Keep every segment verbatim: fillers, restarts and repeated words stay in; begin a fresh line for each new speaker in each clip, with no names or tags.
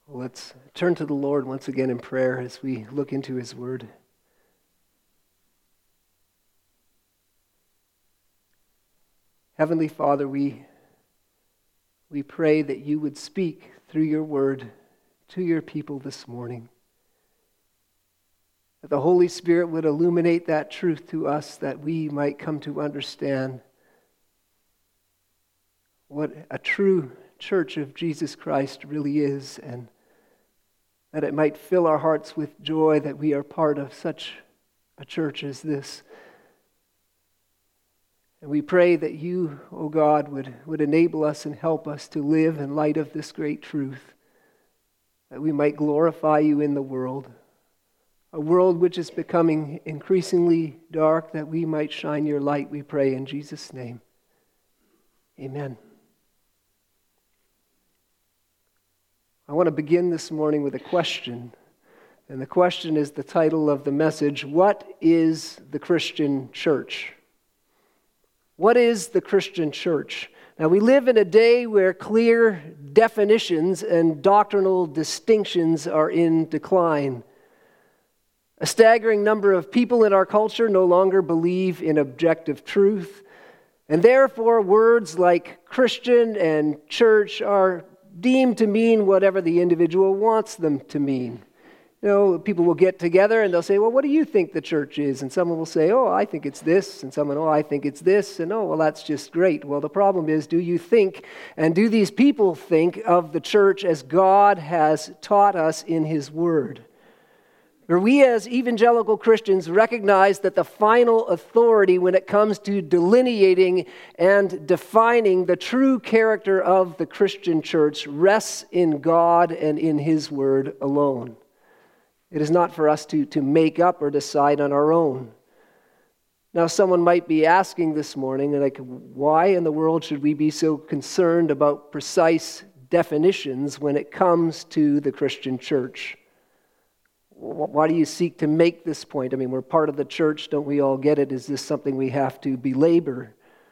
Well, let's turn to the Lord once again in prayer as we look into His Word. Heavenly Father, we, we pray that you would speak through your Word to your people this morning. That the Holy Spirit would illuminate that truth to us, that we might come to understand what a true church of Jesus Christ really is, and that it might fill our hearts with joy that we are part of such a church as this. And we pray that you, O God, would, would enable us and help us to live in light of this great truth, that we might glorify you in the world, a world which is becoming increasingly dark, that we might shine your light, we pray in Jesus' name. Amen. I want to begin this morning with a question, and the question is the title of the message: What is the Christian church? What is the Christian church? Now, we live in a day where clear definitions and doctrinal distinctions are in decline. A staggering number of people in our culture no longer believe in objective truth, and therefore words like Christian and church are deemed to mean whatever the individual wants them to mean. You know, people will get together and they'll say, well, what do you think the church is? And someone will say, oh, I think it's this. And someone, oh, I think it's this. And oh, well, that's just great. Well, the problem is, do you think, and do these people think of the church as God has taught us in His Word? Or we as evangelical Christians recognize that the final authority when it comes to delineating and defining the true character of the Christian church rests in God and in His Word alone. It is not for us to, to make up or decide on our own. Now, someone might be asking this morning, like, why in the world should we be so concerned about precise definitions when it comes to the Christian church? Why do you seek to make this point? I mean, we're part of the church. Don't we all get it? Is this something we have to belabor?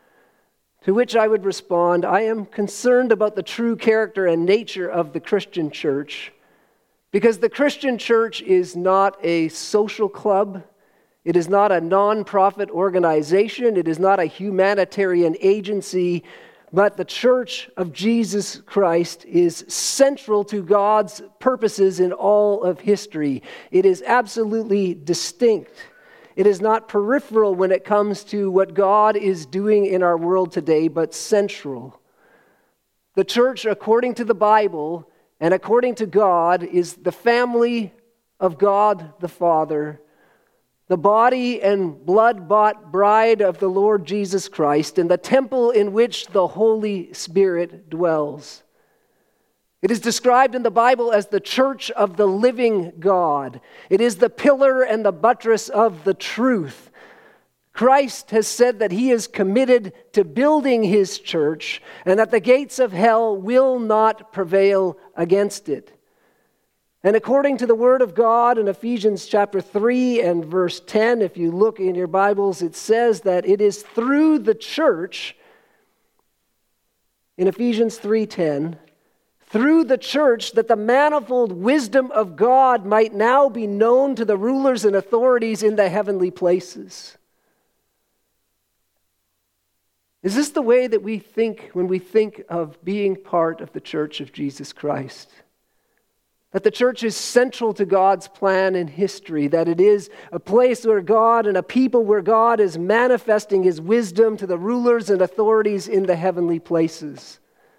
To which I would respond, I am concerned about the true character and nature of the Christian church, because the Christian church is not a social club. It is not a non-profit organization. It is not a humanitarian agency. But the church of Jesus Christ is central to God's purposes in all of history. It is absolutely distinct. It is not peripheral when it comes to what God is doing in our world today, but central. The church, according to the Bible and according to God, is the family of God the Father, the body and blood-bought bride of the Lord Jesus Christ, and the temple in which the Holy Spirit dwells. It is described in the Bible as the church of the living God. It is the pillar and the buttress of the truth. Christ has said that He is committed to building His church, and that the gates of hell will not prevail against it. And according to the Word of God in Ephesians chapter three and verse ten, if you look in your Bibles, it says that it is through the church, in Ephesians three ten, through the church that the manifold wisdom of God might now be known to the rulers and authorities in the heavenly places. Is this the way that we think when we think of being part of the church of Jesus Christ? That the church is central to God's plan in history, that it is a place where God and a people where God is manifesting His wisdom to the rulers and authorities in the heavenly places.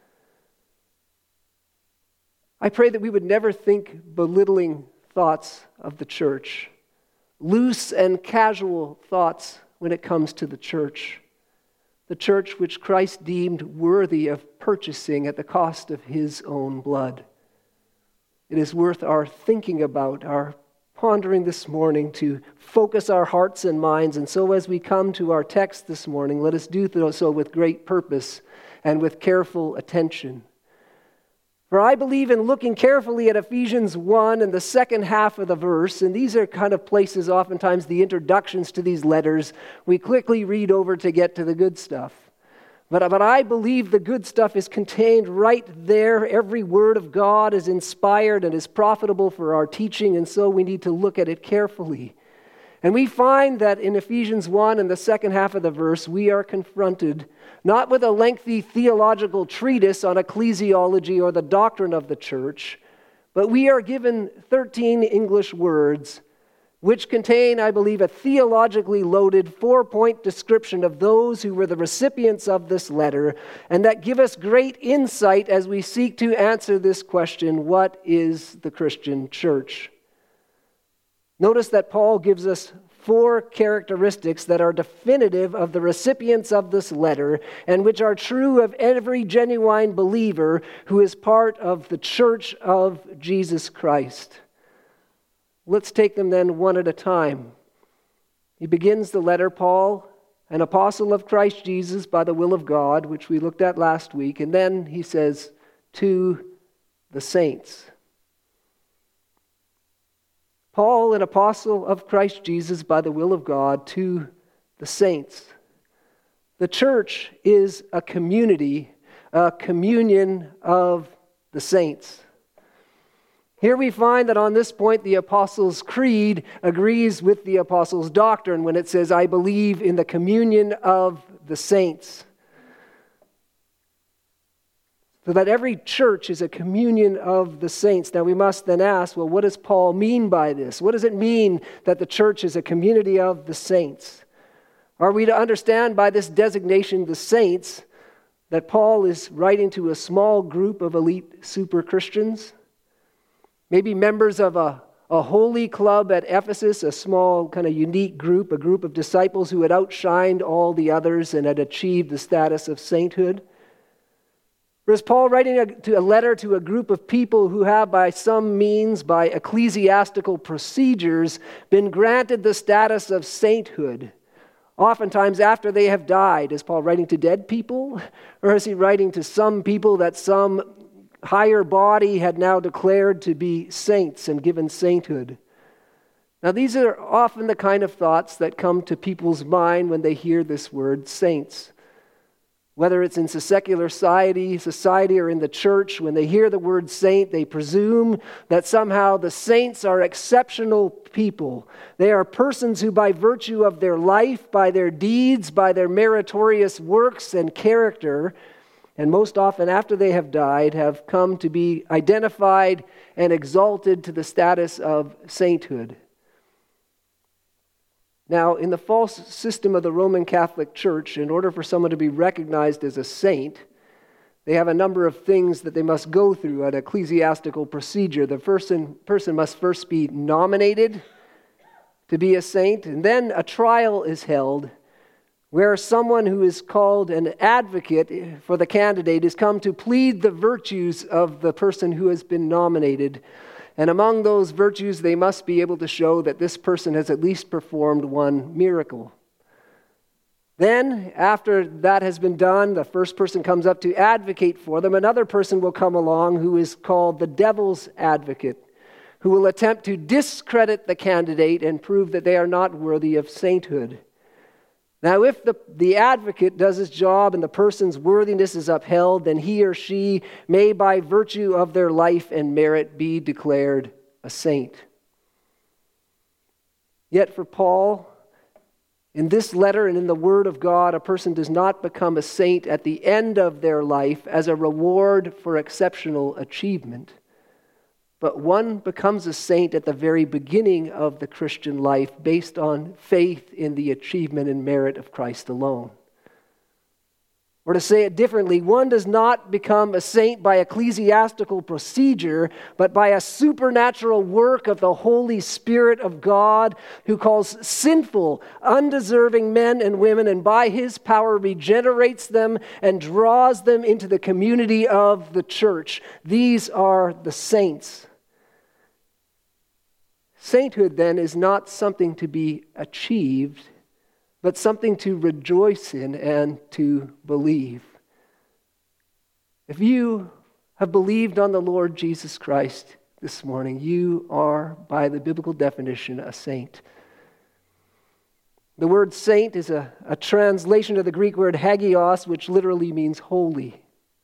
I pray that we would never think belittling thoughts of the church, loose and casual thoughts when it comes to the church, the church which Christ deemed worthy of purchasing at the cost of His own blood. It is worth our thinking about, our pondering this morning to focus our hearts and minds. And so as we come to our text this morning, let us do so with great purpose and with careful attention. For I believe in looking carefully at Ephesians one and the second half of the verse, and these are kind of places, oftentimes the introductions to these letters, we quickly read over to get to the good stuff. But, but I believe the good stuff is contained right there. Every word of God is inspired and is profitable for our teaching, and so we need to look at it carefully. And we find that in Ephesians one, in the second half of the verse, we are confronted not with a lengthy theological treatise on ecclesiology or the doctrine of the church, but we are given thirteen English words which contain, I believe, a theologically loaded four-point description of those who were the recipients of this letter, and that give us great insight as we seek to answer this question, what is the Christian church? Notice that Paul gives us four characteristics that are definitive of the recipients of this letter and which are true of every genuine believer who is part of the church of Jesus Christ. Let's take them then one at a time. He begins the letter, Paul, an apostle of Christ Jesus by the will of God, which we looked at last week, and then he says, to the saints. Paul, an apostle of Christ Jesus by the will of God, to the saints. The church is a community, a communion of the saints. Here we find that on this point the Apostles' Creed agrees with the Apostles' doctrine when it says, I believe in the communion of the saints. So that every church is a communion of the saints. Now we must then ask, well, what does Paul mean by this? What does it mean that the church is a community of the saints? Are we to understand by this designation, the saints, that Paul is writing to a small group of elite super Christians? Maybe members of a, a holy club at Ephesus, a small kind of unique group, a group of disciples who had outshined all the others and had achieved the status of sainthood? Or is Paul writing a, to a letter to a group of people who have by some means, by ecclesiastical procedures, been granted the status of sainthood, oftentimes after they have died? Is Paul writing to dead people? Or is he writing to some people that some higher body had now declared to be saints and given sainthood? Now these are often the kind of thoughts that come to people's mind when they hear this word saints. Whether it's in secular society, society or in the church, when they hear the word saint, they presume that somehow the saints are exceptional people. They are persons who by virtue of their life, by their deeds, by their meritorious works and character, and most often after they have died, have come to be identified and exalted to the status of sainthood. Now, in the false system of the Roman Catholic Church, in order for someone to be recognized as a saint, they have a number of things that they must go through, an ecclesiastical procedure. The person, person must first be nominated to be a saint, and then a trial is held where someone who is called an advocate for the candidate is come to plead the virtues of the person who has been nominated. And among those virtues, they must be able to show that this person has at least performed one miracle. Then, after that has been done, the first person comes up to advocate for them. Another person will come along who is called the devil's advocate, who will attempt to discredit the candidate and prove that they are not worthy of sainthood. Now, if the, the advocate does his job and the person's worthiness is upheld, then he or she may, by virtue of their life and merit, be declared a saint. Yet for Paul, in this letter and in the Word of God, a person does not become a saint at the end of their life as a reward for exceptional achievement. But one becomes a saint at the very beginning of the Christian life based on faith in the achievement and merit of Christ alone. Or to say it differently, one does not become a saint by ecclesiastical procedure, but by a supernatural work of the Holy Spirit of God, who calls sinful, undeserving men and women, and by His power regenerates them and draws them into the community of the church. These are the saints. Sainthood, then, is not something to be achieved, but something to rejoice in and to believe. If you have believed on the Lord Jesus Christ this morning, you are, by the biblical definition, a saint. The word saint is a, a translation of the Greek word hagios, which literally means holy.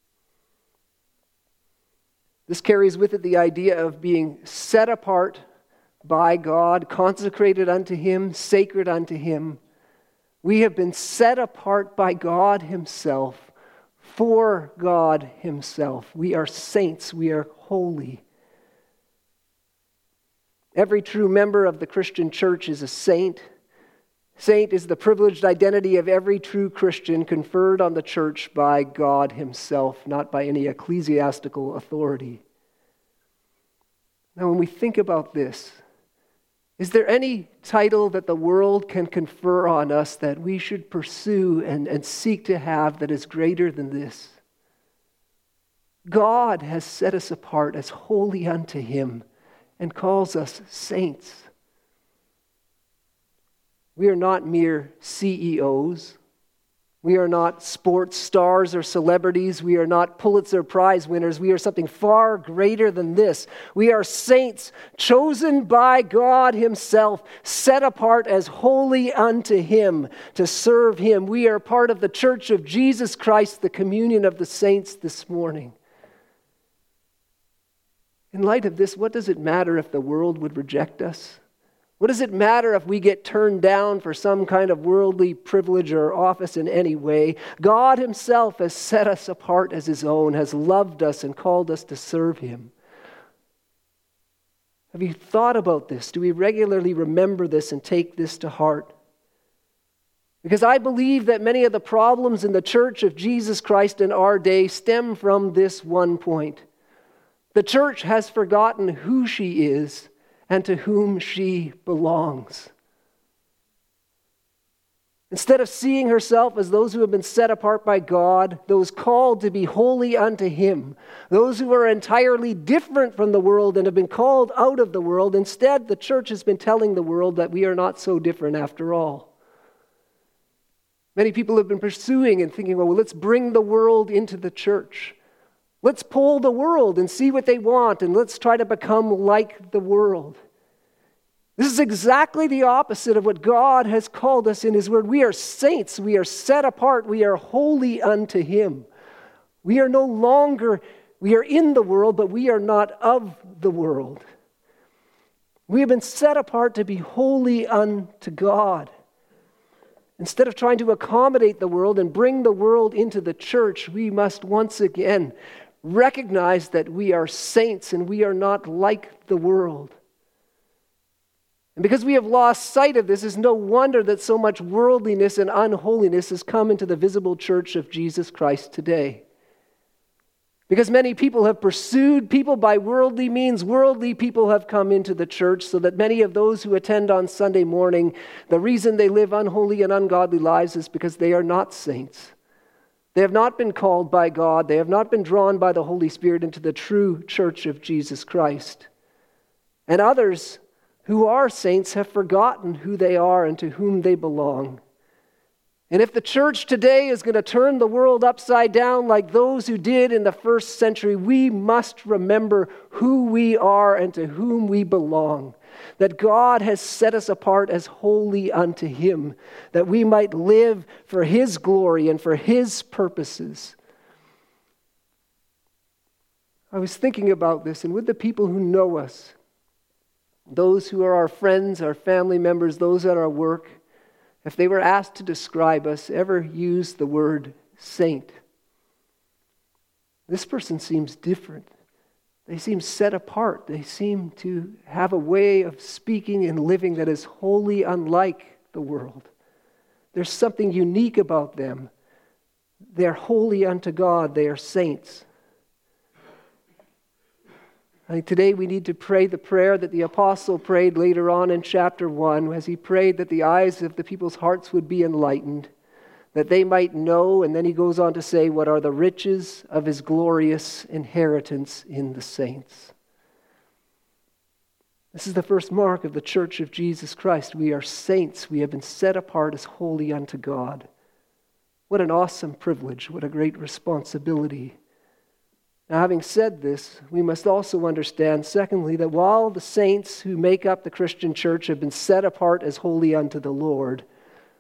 This carries with it the idea of being set apart by God, consecrated unto Him, sacred unto Him. We have been set apart by God Himself, for God Himself. We are saints, we are holy. Every true member of the Christian church is a saint. Saint is the privileged identity of every true Christian conferred on the church by God Himself, not by any ecclesiastical authority. Now, when we think about this, is there any title that the world can confer on us that we should pursue and, and seek to have that is greater than this? God has set us apart as holy unto Him and calls us saints. We are not mere C E Os. We are not sports stars or celebrities. We are not Pulitzer Prize winners. We are something far greater than this. We are saints, chosen by God Himself, set apart as holy unto Him to serve Him. We are part of the Church of Jesus Christ, the communion of the saints this morning. In light of this, what does it matter if the world would reject us? What does it matter if we get turned down for some kind of worldly privilege or office in any way? God Himself has set us apart as His own, has loved us and called us to serve Him. Have you thought about this? Do we regularly remember this and take this to heart? Because I believe that many of the problems in the Church of Jesus Christ in our day stem from this one point. The church has forgotten who she is and to whom she belongs. Instead of seeing herself as those who have been set apart by God, those called to be holy unto Him, those who are entirely different from the world and have been called out of the world, instead the church has been telling the world that we are not so different after all. Many people have been pursuing and thinking, well, let's bring the world into the church. Let's poll the world and see what they want, and let's try to become like the world. This is exactly the opposite of what God has called us in His Word. We are saints. We are set apart. We are holy unto Him. We are no longer, we are in the world, but we are not of the world. We have been set apart to be holy unto God. Instead of trying to accommodate the world and bring the world into the church, we must once again recognize that we are saints and we are not like the world. And because we have lost sight of this, it's no wonder that so much worldliness and unholiness has come into the visible church of Jesus Christ today. Because many people have pursued people by worldly means, worldly people have come into the church, so that many of those who attend on Sunday morning, the reason they live unholy and ungodly lives is because they are not saints. They have not been called by God. They have not been drawn by the Holy Spirit into the true church of Jesus Christ. And others who are saints have forgotten who they are and to whom they belong. And if the church today is going to turn the world upside down like those who did in the first century, we must remember who we are and to whom we belong. That God has set us apart as holy unto Him, that we might live for His glory and for His purposes. I was thinking about this, and with the people who know us, those who are our friends, our family members, those at our work, if they were asked to describe us, ever use the word saint? This person seems different. They seem set apart. They seem to have a way of speaking and living that is wholly unlike the world. There's something unique about them. They're holy unto God. They are saints. I think today we need to pray the prayer that the apostle prayed later on in chapter one, as he prayed that the eyes of the people's hearts would be enlightened, that they might know, and then he goes on to say, what are the riches of His glorious inheritance in the saints. This is the first mark of the Church of Jesus Christ. We are saints. We have been set apart as holy unto God. What an awesome privilege. What a great responsibility. Now, having said this, we must also understand, secondly, that while the saints who make up the Christian church have been set apart as holy unto the Lord,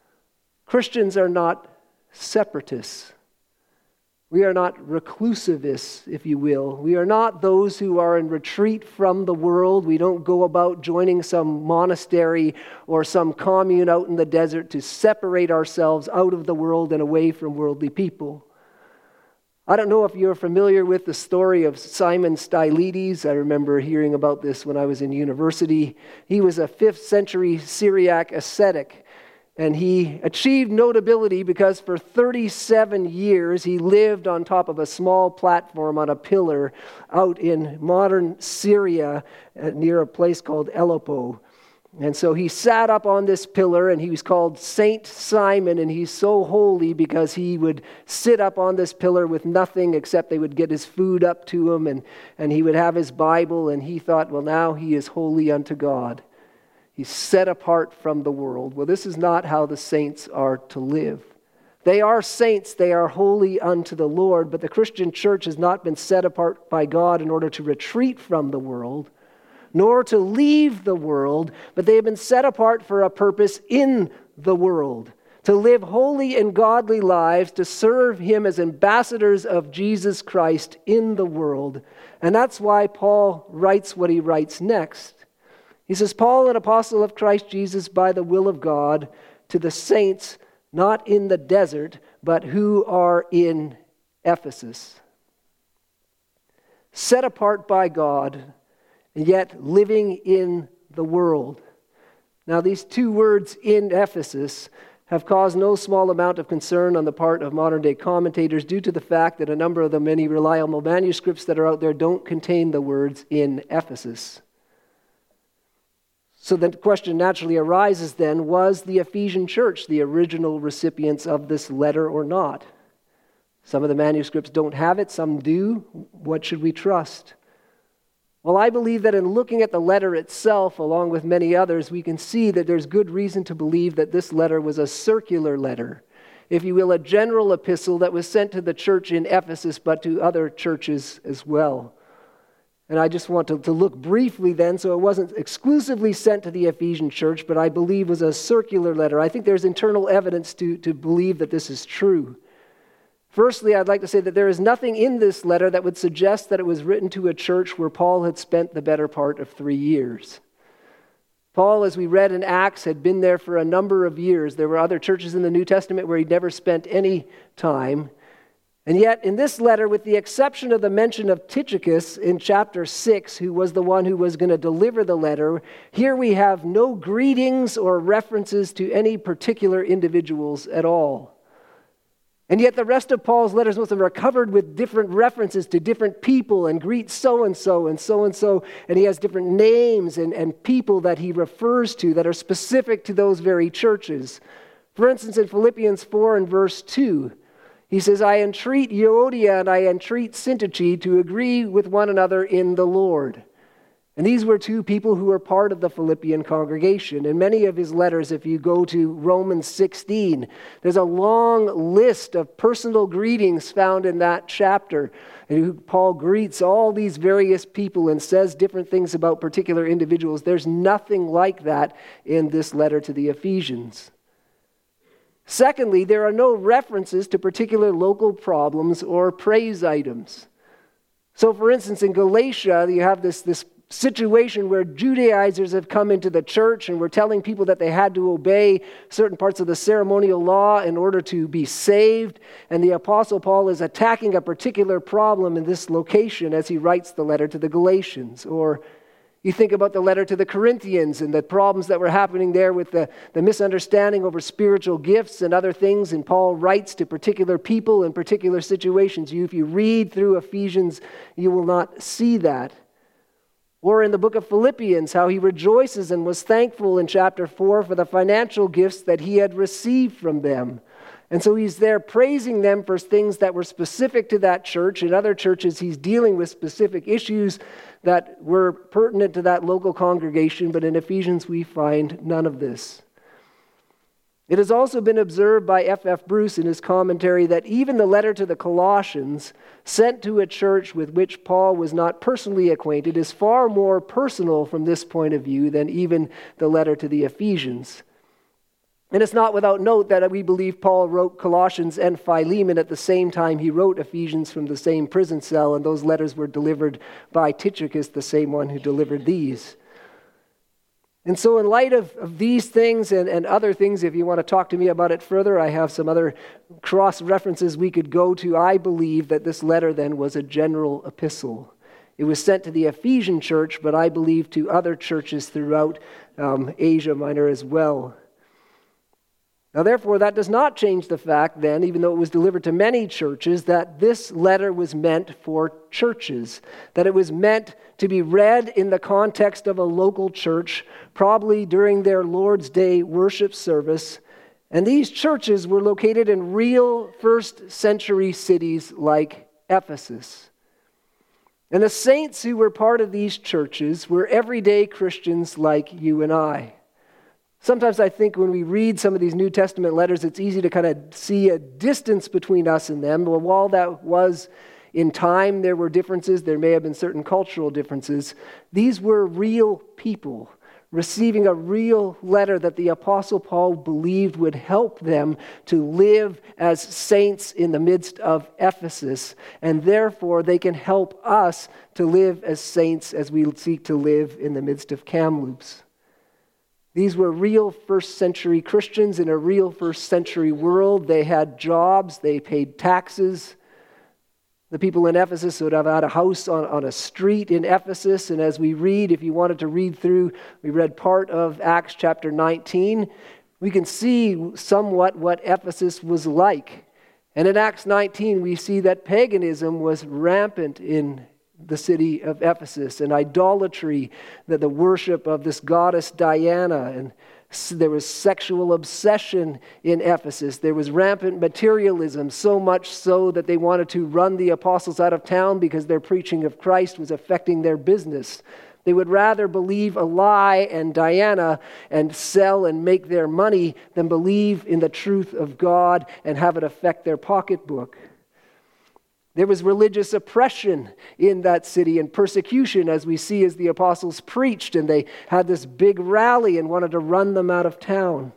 Christians are not separatists. We are not reclusivists, if you will. We are not those who are in retreat from the world. We don't go about joining some monastery or some commune out in the desert to separate ourselves out of the world and away from worldly people. I don't know if you're familiar with the story of Simon Stylites. I remember hearing about this when I was in university. He was a fifth century Syriac ascetic. And he achieved notability because for thirty-seven years he lived on top of a small platform on a pillar out in modern Syria near a place called Aleppo. And so he sat up on this pillar, and he was called Saint Simon, and he's so holy because he would sit up on this pillar with nothing except they would get his food up to him, and, and he would have his Bible, and he thought, well, now he is holy unto God. He's set apart from the world. Well, this is not how the saints are to live. They are saints, they are holy unto the Lord, but the Christian church has not been set apart by God in order to retreat from the world, nor to leave the world, but they have been set apart for a purpose in the world, to live holy and godly lives, to serve Him as ambassadors of Jesus Christ in the world. And that's why Paul writes what he writes next. He says, Paul, an apostle of Christ Jesus by the will of God, to the saints not in the desert, but who are in Ephesus. Set apart by God, and yet living in the world. Now, these two words, in Ephesus, have caused no small amount of concern on the part of modern-day commentators due to the fact that a number of the many reliable manuscripts that are out there don't contain the words in Ephesus. So the question naturally arises then, was the Ephesian church the original recipients of this letter or not? Some of the manuscripts don't have it, some do. What should we trust? Well, I believe that in looking at the letter itself, along with many others, we can see that there's good reason to believe that this letter was a circular letter, if you will, a general epistle that was sent to the church in Ephesus, but to other churches as well. And I just want to, to look briefly then, so it wasn't exclusively sent to the Ephesian church, but I believe was a circular letter. I think there's internal evidence to, to believe that this is true. Firstly, I'd like to say that there is nothing in this letter that would suggest that it was written to a church where Paul had spent the better part of three years. Paul, as we read in Acts, had been there for a number of years. There were other churches in the New Testament where he'd never spent any time. And yet, in this letter, with the exception of the mention of Tychicus in chapter six, who was the one who was going to deliver the letter, here we have no greetings or references to any particular individuals at all. And yet the rest of Paul's letters must have are covered with different references to different people and greet so-and-so and so-and-so. And he has different names and, and people that he refers to that are specific to those very churches. For instance, in Philippians four and verse two, he says, I entreat Euodia and I entreat Syntyche to agree with one another in the Lord. And these were two people who were part of the Philippian congregation. In many of his letters, if you go to Romans sixteen, there's a long list of personal greetings found in that chapter. And Paul greets all these various people and says different things about particular individuals. There's nothing like that in this letter to the Ephesians. Secondly, there are no references to particular local problems or praise items. So, for instance, in Galatia, you have this, this situation where Judaizers have come into the church and were telling people that they had to obey certain parts of the ceremonial law in order to be saved. And the Apostle Paul is attacking a particular problem in this location as he writes the letter to the Galatians. Or you think about the letter to the Corinthians and the problems that were happening there with the, the misunderstanding over spiritual gifts and other things. And Paul writes to particular people in particular situations. You, if you read through Ephesians, you will not see that. Or in the book of Philippians, how he rejoices and was thankful in chapter four for the financial gifts that he had received from them. And so he's there praising them for things that were specific to that church. In other churches, he's dealing with specific issues that were pertinent to that local congregation. But in Ephesians, we find none of this. It has also been observed by F F Bruce in his commentary that even the letter to the Colossians, sent to a church with which Paul was not personally acquainted, is far more personal from this point of view than even the letter to the Ephesians. And it's not without note that we believe Paul wrote Colossians and Philemon at the same time he wrote Ephesians from the same prison cell, and those letters were delivered by Tychicus, the same one who delivered these. And so in light of, of these things and, and other things, if you want to talk to me about it further, I have some other cross-references we could go to. I believe that this letter then was a general epistle. It was sent to the Ephesian church, but I believe to other churches throughout um, Asia Minor as well. Now, therefore, that does not change the fact then, even though it was delivered to many churches, that this letter was meant for churches, that it was meant to be read in the context of a local church, probably during their Lord's Day worship service. And these churches were located in real first century cities like Ephesus. And the saints who were part of these churches were everyday Christians like you and I. Sometimes I think when we read some of these New Testament letters, it's easy to kind of see a distance between us and them. But while that was in time, there were differences. There may have been certain cultural differences. These were real people receiving a real letter that the Apostle Paul believed would help them to live as saints in the midst of Ephesus. And therefore, they can help us to live as saints as we seek to live in the midst of Kamloops. These were real first century Christians in a real first century world. They had jobs, they paid taxes. The people in Ephesus would have had a house on, on a street in Ephesus. And as we read, if you wanted to read through, we read part of Acts chapter nineteen, we can see somewhat what Ephesus was like. And in Acts nineteen, we see that paganism was rampant in the city of Ephesus, and idolatry, that the worship of this goddess Diana, and there was sexual obsession in Ephesus. There was rampant materialism, so much so that they wanted to run the apostles out of town because their preaching of Christ was affecting their business. They would rather believe a lie and Diana and sell and make their money than believe in the truth of God and have it affect their pocketbook. There was religious oppression in that city and persecution, as we see as the apostles preached, and they had this big rally and wanted to run them out of town.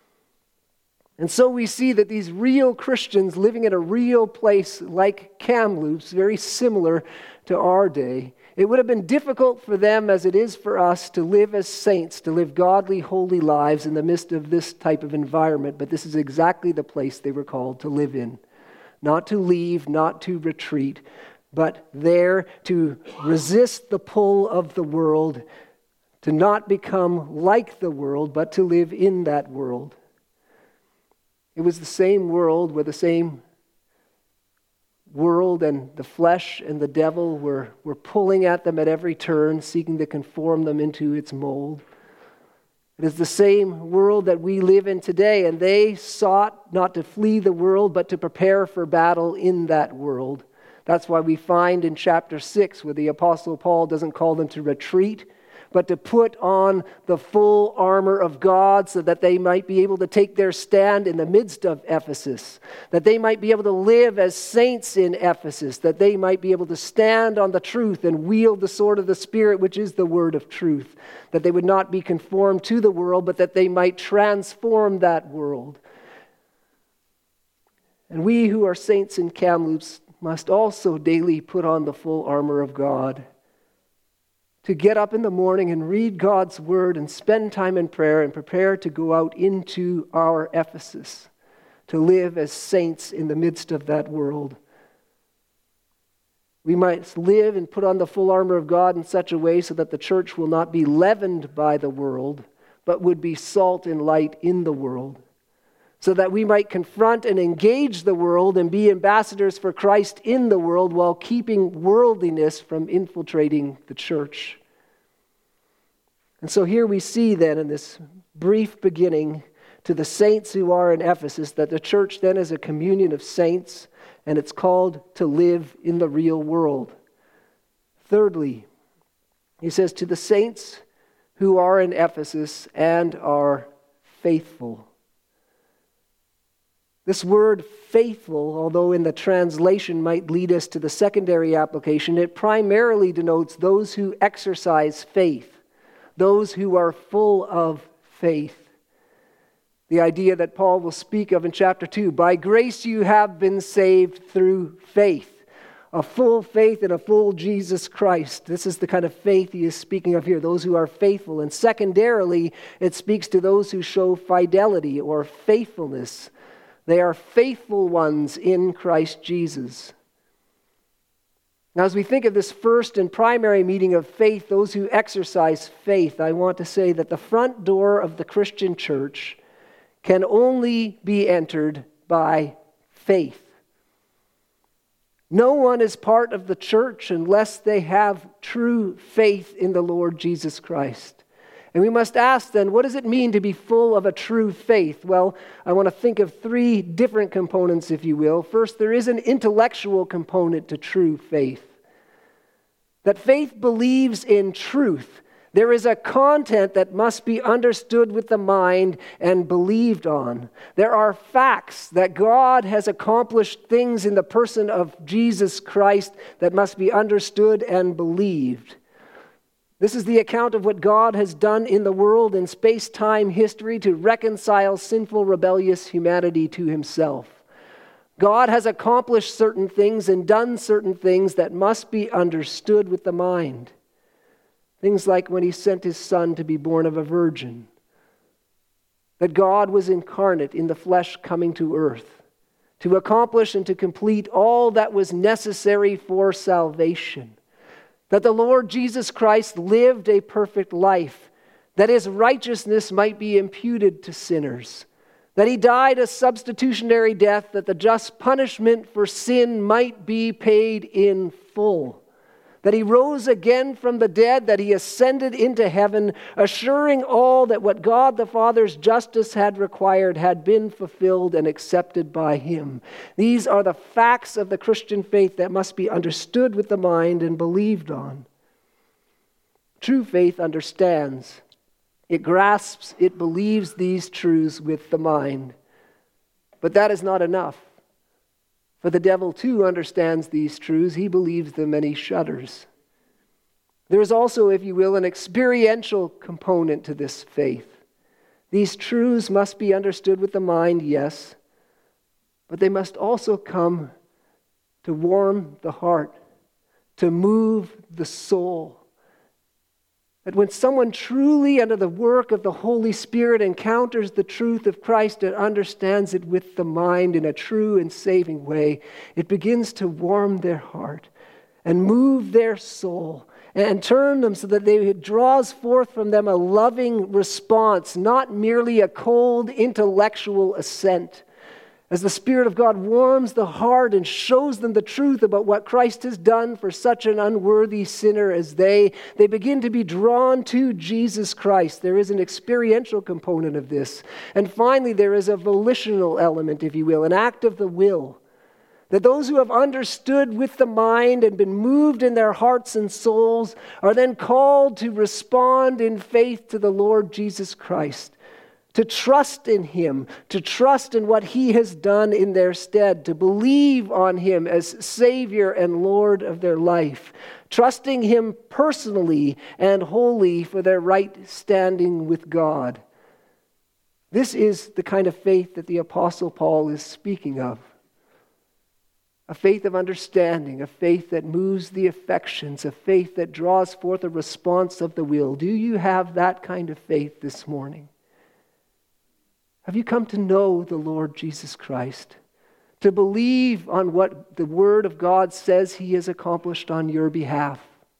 And so we see that these real Christians living in a real place like Kamloops, very similar to our day, it would have been difficult for them as it is for us to live as saints, to live godly, holy lives in the midst of this type of environment, but this is exactly the place they were called to live in. Not to leave, not to retreat, but there to resist the pull of the world, to not become like the world, but to live in that world. It was the same world where the same world and the flesh and the devil were, were pulling at them at every turn, seeking to conform them into its mold. It is the same world that we live in today, and they sought not to flee the world, but to prepare for battle in that world. That's why we find in chapter six, where the Apostle Paul doesn't call them to retreat, but to put on the full armor of God so that they might be able to take their stand in the midst of Ephesus, that they might be able to live as saints in Ephesus, that they might be able to stand on the truth and wield the sword of the Spirit, which is the word of truth, that they would not be conformed to the world, but that they might transform that world. And we who are saints in Kamloops must also daily put on the full armor of God, to get up in the morning and read God's word and spend time in prayer and prepare to go out into our Ephesus, to live as saints in the midst of that world. We might live and put on the full armor of God in such a way so that the church will not be leavened by the world, but would be salt and light in the world, so that we might confront and engage the world and be ambassadors for Christ in the world while keeping worldliness from infiltrating the church. And so here we see then in this brief beginning to the saints who are in Ephesus that the church then is a communion of saints, and it's called to live in the real world. Thirdly, he says, to the saints who are in Ephesus and are faithful. This word faithful, although in the translation might lead us to the secondary application, it primarily denotes those who exercise faith, those who are full of faith. The idea that Paul will speak of in chapter two, by grace you have been saved through faith. A full faith in a full Jesus Christ. This is the kind of faith he is speaking of here, those who are faithful. And secondarily, it speaks to those who show fidelity or faithfulness. They are faithful ones in Christ Jesus. Now, as we think of this first and primary meaning of faith, those who exercise faith, I want to say that the front door of the Christian church can only be entered by faith. No one is part of the church unless they have true faith in the Lord Jesus Christ. And we must ask then, what does it mean to be full of a true faith? Well, I want to think of three different components, if you will. First, there is an intellectual component to true faith. That faith believes in truth. There is a content that must be understood with the mind and believed on. There are facts that God has accomplished things in the person of Jesus Christ that must be understood and believed. This is the account of what God has done in the world in space-time history to reconcile sinful, rebellious humanity to himself. God has accomplished certain things and done certain things that must be understood with the mind. Things like when he sent his son to be born of a virgin. That God was incarnate in the flesh coming to earth to accomplish and to complete all that was necessary for salvation. That the Lord Jesus Christ lived a perfect life. That his righteousness might be imputed to sinners. That he died a substitutionary death that the just punishment for sin might be paid in full. That he rose again from the dead, that he ascended into heaven, assuring all that what God the Father's justice had required had been fulfilled and accepted by him. These are the facts of the Christian faith that must be understood with the mind and believed on. True faith understands. It grasps, it believes these truths with the mind. But that is not enough. For the devil too understands these truths. He believes them and he shudders. There is also, if you will, an experiential component to this faith. These truths must be understood with the mind, yes, but they must also come to warm the heart, to move the soul. That when someone truly, under the work of the Holy Spirit, encounters the truth of Christ and understands it with the mind in a true and saving way, it begins to warm their heart and move their soul and turn them so that they, it draws forth from them a loving response, not merely a cold intellectual assent. As the Spirit of God warms the heart and shows them the truth about what Christ has done for such an unworthy sinner as they, they begin to be drawn to Jesus Christ. There is an experiential component of this. And finally, there is a volitional element, if you will, an act of the will. That those who have understood with the mind and been moved in their hearts and souls are then called to respond in faith to the Lord Jesus Christ. To trust in him, to trust in what he has done in their stead, to believe on him as Savior and Lord of their life, trusting him personally and wholly for their right standing with God. This is the kind of faith that the Apostle Paul is speaking of. A faith of understanding, a faith that moves the affections, a faith that draws forth a response of the will. Do you have that kind of faith this morning? Have you come to know the Lord Jesus Christ? To believe on what the Word of God says he has accomplished on your behalf?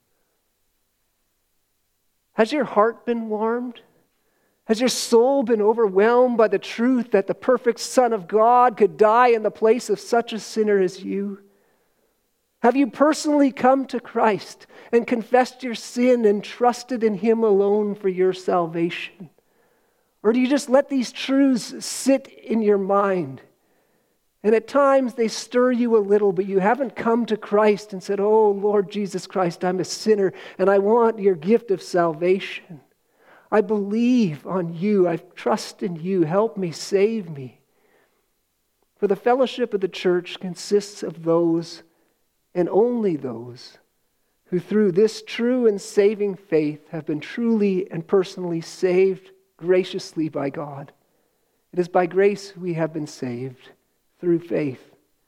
Has your heart been warmed? Has your soul been overwhelmed by the truth that the perfect Son of God could die in the place of such a sinner as you? Have you personally come to Christ and confessed your sin and trusted in him alone for your salvation? Or do you just let these truths sit in your mind? And at times they stir you a little, but you haven't come to Christ and said, "Oh, Lord Jesus Christ, I'm a sinner and I want your gift of salvation. I believe on you. I trust in you. Help me, save me." For the fellowship of the church consists of those, and only those, who through this true and saving faith have been truly and personally saved graciously by God It is by grace we have been saved through faith.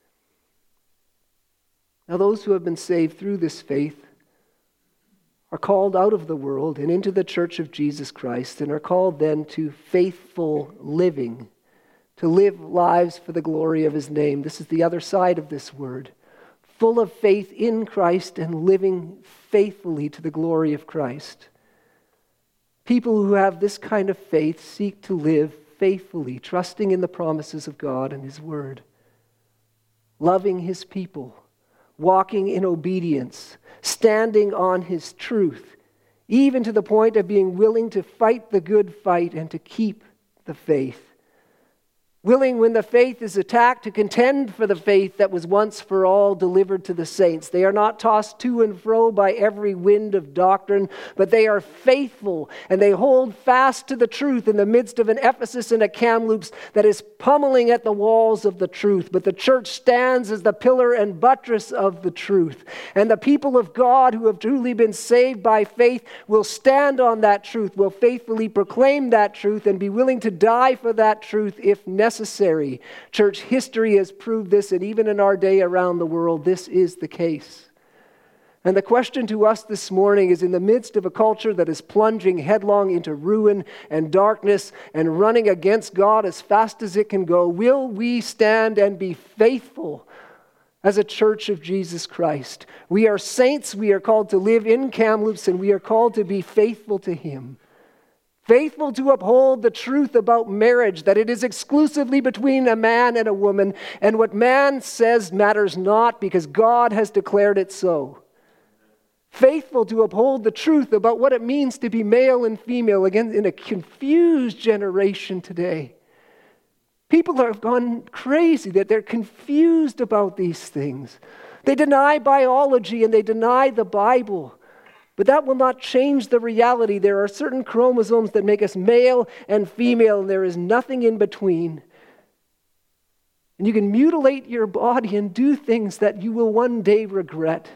Now those who have been saved through this faith are called out of the world and into the church of Jesus Christ, and are called then to faithful living, to live lives for the glory of his name. This is the other side of this word. Full of faith in Christ and living faithfully to the glory of Christ. People who have this kind of faith seek to live faithfully, trusting in the promises of God and his word, loving his people, walking in obedience, standing on his truth, even to the point of being willing to fight the good fight and to keep the faith. Willing, when the faith is attacked, to contend for the faith that was once for all delivered to the saints. They are not tossed to and fro by every wind of doctrine, but they are faithful, and they hold fast to the truth in the midst of an Ephesus and a Kamloops that is pummeling at the walls of the truth. But the church stands as the pillar and buttress of the truth. And the people of God who have truly been saved by faith will stand on that truth, will faithfully proclaim that truth, and be willing to die for that truth if necessary. Necessary. Church history has proved this, and even in our day around the world, this is the case. And the question to us this morning is, in the midst of a culture that is plunging headlong into ruin and darkness and running against God as fast as it can go, will we stand and be faithful as a church of Jesus Christ? We are saints, we are called to live in Kamloops, and we are called to be faithful to him. Faithful to uphold the truth about marriage, that it is exclusively between a man and a woman, and what man says matters not because God has declared it so. Faithful to uphold the truth about what it means to be male and female, again, in a confused generation today. People have gone crazy, that they're confused about these things. They deny biology and they deny the Bible. But that will not change the reality. There are certain chromosomes that make us male and female, and there is nothing in between. And you can mutilate your body and do things that you will one day regret.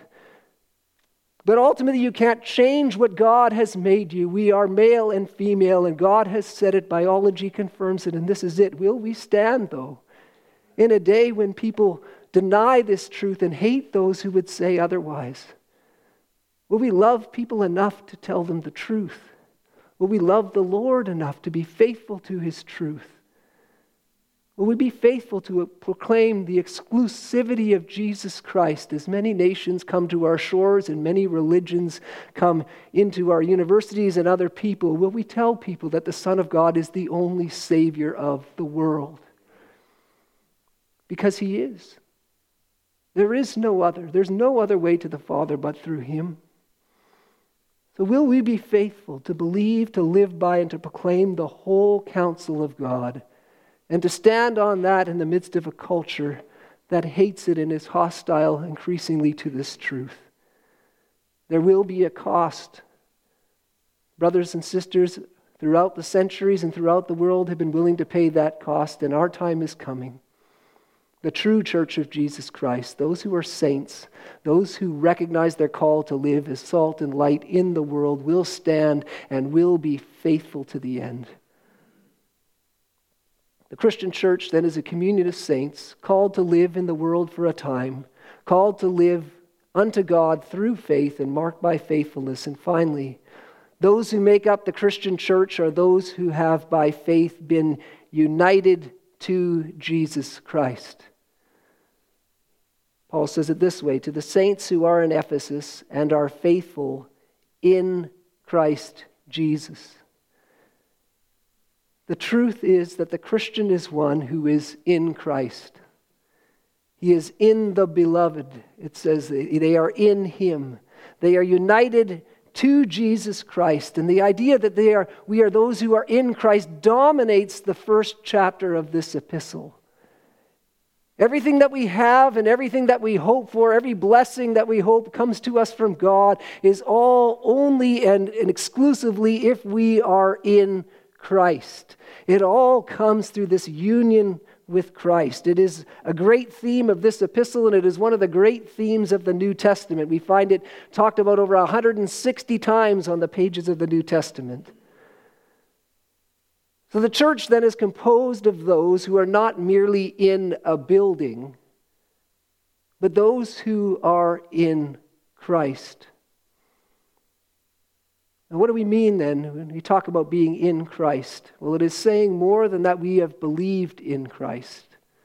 But ultimately, you can't change what God has made you. We are male and female, and God has said it. Biology confirms it, and this is it. Will we stand, though, in a day when people deny this truth and hate those who would say otherwise? Will we love people enough to tell them the truth? Will we love the Lord enough to be faithful to his truth? Will we be faithful to proclaim the exclusivity of Jesus Christ as many nations come to our shores and many religions come into our universities and other people? Will we tell people that the Son of God is the only Savior of the world? Because he is. There is no other. There's no other way to the Father but through him. So will we be faithful to believe, to live by, and to proclaim the whole counsel of God, and to stand on that in the midst of a culture that hates it and is hostile increasingly to this truth? There will be a cost. Brothers and sisters throughout the centuries and throughout the world have been willing to pay that cost, and our time is coming. The true church of Jesus Christ, those who are saints, those who recognize their call to live as salt and light in the world, will stand and will be faithful to the end. The Christian church then is a communion of saints called to live in the world for a time, called to live unto God through faith and marked by faithfulness. And finally, those who make up the Christian church are those who have by faith been united to Jesus Christ. Paul says it this way: to the saints who are in Ephesus and are faithful in Christ Jesus. The truth is that the Christian is one who is in Christ. He is in the beloved. It says they are in him. They are united to Jesus Christ. And the idea that they are, we are those who are in Christ dominates the first chapter of this epistle. Everything that we have and everything that we hope for, every blessing that we hope comes to us from God, is all only and, and exclusively if we are in Christ. It all comes through this union with Christ. It is a great theme of this epistle, and it is one of the great themes of the New Testament. We find it talked about over one hundred sixty times on the pages of the New Testament. So the church then is composed of those who are not merely in a building, but those who are in Christ. Now, what do we mean then when we talk about being in Christ? Well, it is saying more than that we have believed in Christ.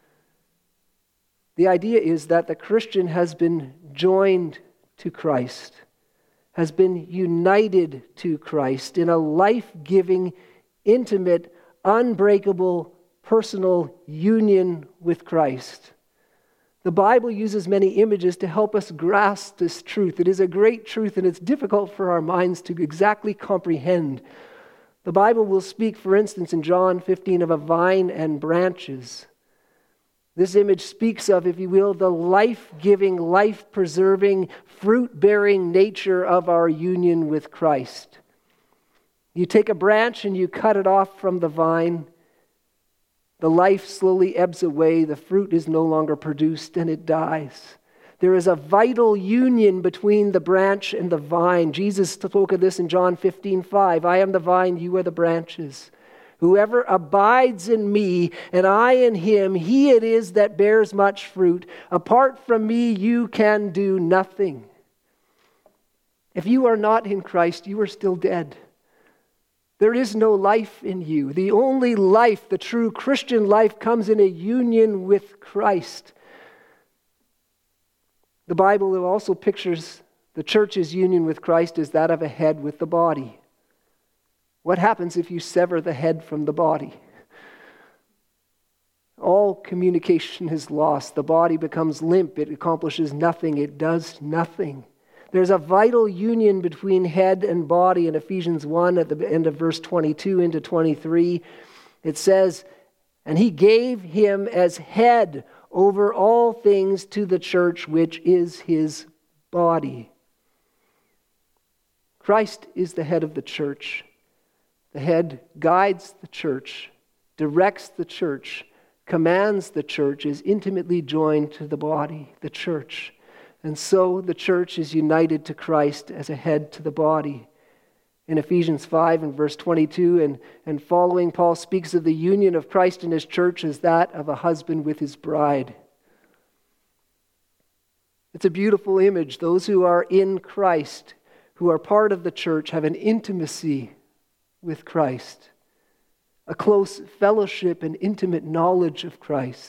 The idea is that the Christian has been joined to Christ, has been united to Christ in a life-giving, intimate, unbreakable, personal union with Christ. The Bible uses many images to help us grasp this truth. It is a great truth, and it's difficult for our minds to exactly comprehend. The Bible will speak, for instance, in John fifteen of a vine and branches. This image speaks of, if you will, the life-giving, life-preserving, fruit-bearing nature of our union with Christ. You take a branch and you cut it off from the vine. The life slowly ebbs away, the fruit is no longer produced, and it dies. There is a vital union between the branch and the vine. Jesus spoke of this in John fifteen five. I am the vine, you are the branches. Whoever abides in me, and I in him, he it is that bears much fruit. Apart from me, you can do nothing. If you are not in Christ, you are still dead. There is no life in you. The only life, the true Christian life, comes in a union with Christ. The Bible also pictures the church's union with Christ as that of a head with the body. What happens if you sever the head from the body? All communication is lost. The body becomes limp. It accomplishes nothing. It does nothing. There's a vital union between head and body in Ephesians one at the end of verse twenty-two into twenty-three. It says, and he gave him as head over all things to the church, which is his body. Christ is the head of the church. The head guides the church, directs the church, commands the church, is intimately joined to the body, the church. And so the church is united to Christ as a head to the body. In Ephesians five and verse twenty-two and, and following, Paul speaks of the union of Christ and his church as that of a husband with his bride. It's a beautiful image. Those who are in Christ, who are part of the church, have an intimacy with Christ, a close fellowship and intimate knowledge of Christ.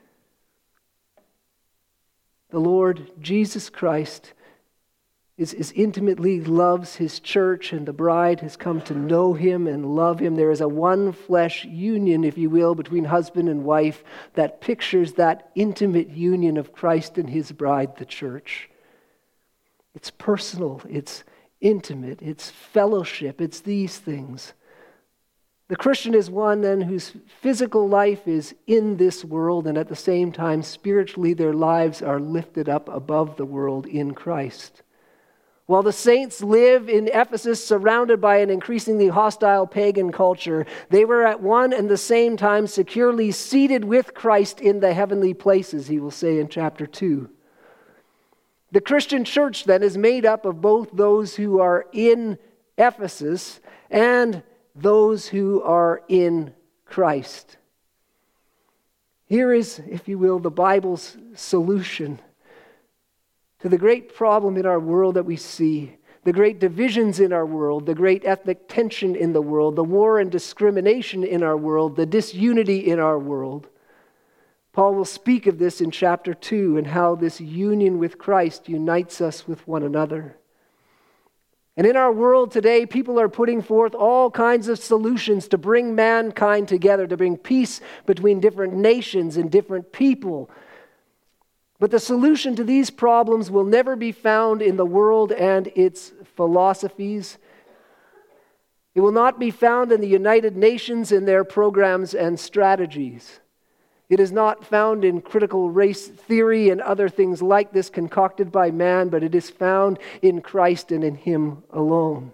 The Lord Jesus Christ is, is intimately loves his church, and the bride has come to know him and love him. There is a one flesh union, if you will, between husband and wife that pictures that intimate union of Christ and his bride, the church. It's personal, it's intimate, it's fellowship, it's these things. The Christian is one then whose physical life is in this world, and at the same time spiritually their lives are lifted up above the world in Christ. While the saints live in Ephesus surrounded by an increasingly hostile pagan culture, they were at one and the same time securely seated with Christ in the heavenly places, he will say in chapter two. The Christian church then is made up of both those who are in Ephesus and those who are in Christ. Here is, if you will, the Bible's solution to the great problem in our world that we see, the great divisions in our world, the great ethnic tension in the world, the war and discrimination in our world, the disunity in our world. Paul will speak of this in chapter two and how this union with Christ unites us with one another. And in our world today, people are putting forth all kinds of solutions to bring mankind together, to bring peace between different nations and different people. But the solution to these problems will never be found in the world and its philosophies. It will not be found in the United Nations and their programs and strategies. It is not found in critical race theory and other things like this concocted by man, but it is found in Christ and in Him alone.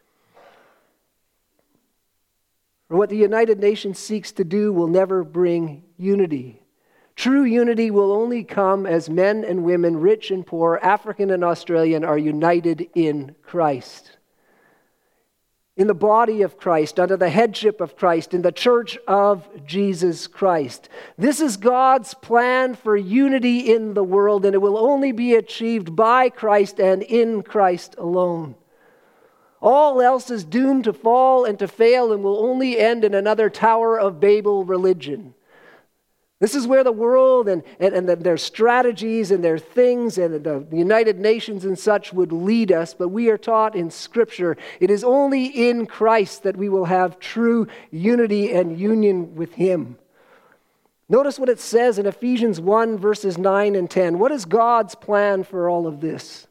For what the United Nations seeks to do will never bring unity. True unity will only come as men and women, rich and poor, African and Australian, are united in Christ. in the body of Christ, under the headship of Christ, in the church of Jesus Christ. This is God's plan for unity in the world, and it will only be achieved by Christ and in Christ alone. All else is doomed to fall and to fail and will only end in another Tower of Babel religion. This is where the world and, and, and their strategies and their things and the United Nations and such would lead us, but we are taught in Scripture it is only in Christ that we will have true unity and union with Him. Notice what it says in Ephesians one, verses nine and ten. What is God's plan for all of this?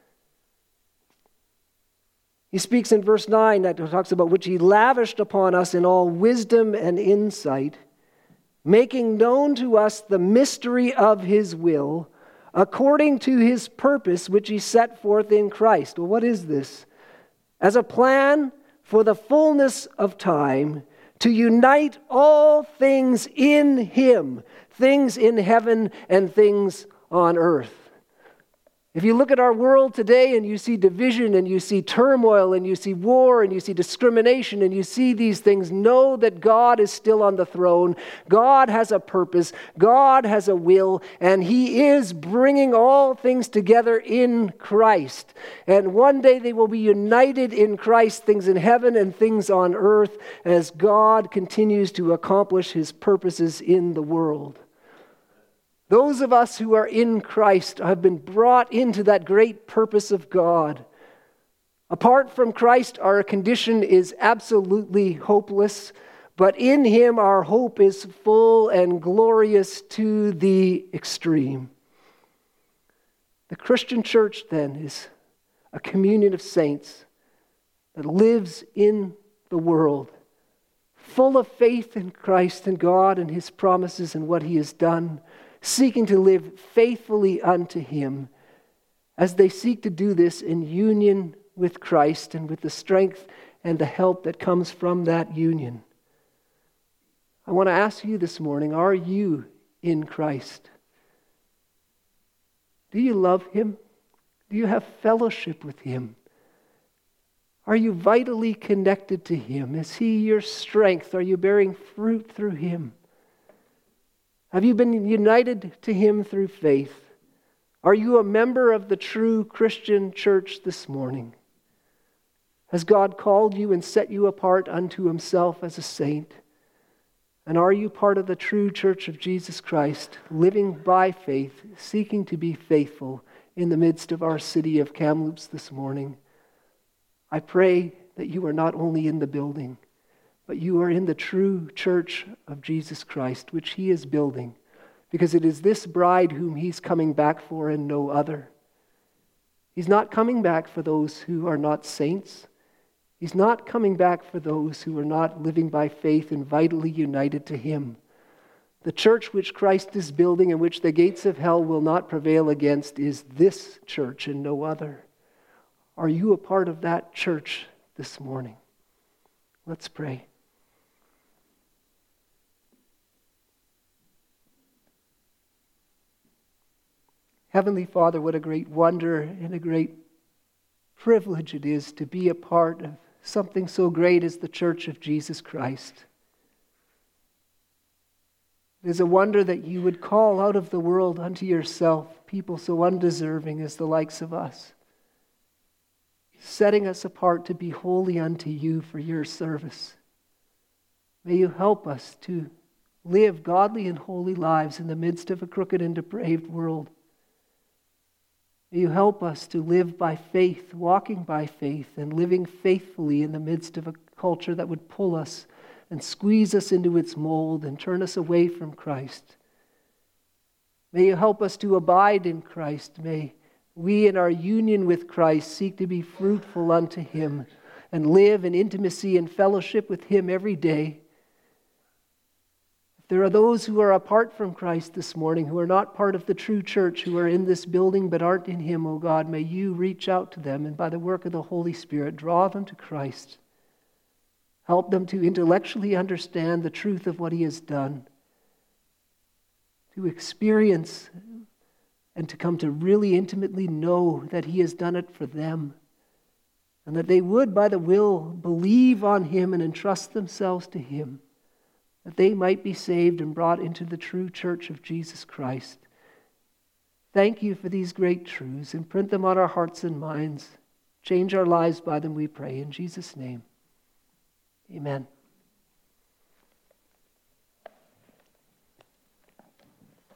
He speaks in verse nine that talks about which He lavished upon us in all wisdom and insight, making known to us the mystery of His will, according to His purpose, which He set forth in Christ. Well, what is this? As a plan for the fullness of time, to unite all things in Him, things in heaven and things on earth. If you look at our world today and you see division and you see turmoil and you see war and you see discrimination and you see these things, know that God is still on the throne. God has a purpose. God has a will, and He is bringing all things together in Christ. And one day they will be united in Christ, things in heaven and things on earth, as God continues to accomplish His purposes in the world. Those of us who are in Christ have been brought into that great purpose of God. Apart from Christ, our condition is absolutely hopeless, but in Him our hope is full and glorious to the extreme. The Christian church, then, is a communion of saints that lives in the world, full of faith in Christ and God and His promises and what He has done, seeking to live faithfully unto Him as they seek to do this in union with Christ and with the strength and the help that comes from that union. I want to ask you this morning, are you in Christ? Do you love Him? Do you have fellowship with Him? Are you vitally connected to Him? Is He your strength? Are you bearing fruit through Him? Have you been united to Him through faith? Are you a member of the true Christian church this morning? Has God called you and set you apart unto Himself as a saint? And are you part of the true church of Jesus Christ, living by faith, seeking to be faithful in the midst of our city of Kamloops this morning? I pray that you are not only in the building, but you are in the true church of Jesus Christ, which He is building, because it is this bride whom He's coming back for and no other. He's not coming back for those who are not saints. He's not coming back for those who are not living by faith and vitally united to Him. The church which Christ is building and which the gates of hell will not prevail against is this church and no other. Are you a part of that church this morning? Let's pray. Heavenly Father, what a great wonder and a great privilege it is to be a part of something so great as the Church of Jesus Christ. It is a wonder that you would call out of the world unto yourself people so undeserving as the likes of us, setting us apart to be holy unto you for your service. May you help us to live godly and holy lives in the midst of a crooked and depraved world. May you help us to live by faith, walking by faith, and living faithfully in the midst of a culture that would pull us and squeeze us into its mold and turn us away from Christ. May you help us to abide in Christ. May we in our union with Christ seek to be fruitful unto Him and live in intimacy and fellowship with Him every day. There are those who are apart from Christ this morning, who are not part of the true church, who are in this building but aren't in Him, O God. May you reach out to them and by the work of the Holy Spirit, draw them to Christ. Help them to intellectually understand the truth of what He has done, to experience and to come to really intimately know that He has done it for them, and that they would, by the will, believe on him and entrust themselves to him, that they might be saved and brought into the true church of Jesus Christ. Thank you for these great truths. Imprint them on our hearts and minds. Change our lives by them, we pray. In Jesus' name, amen.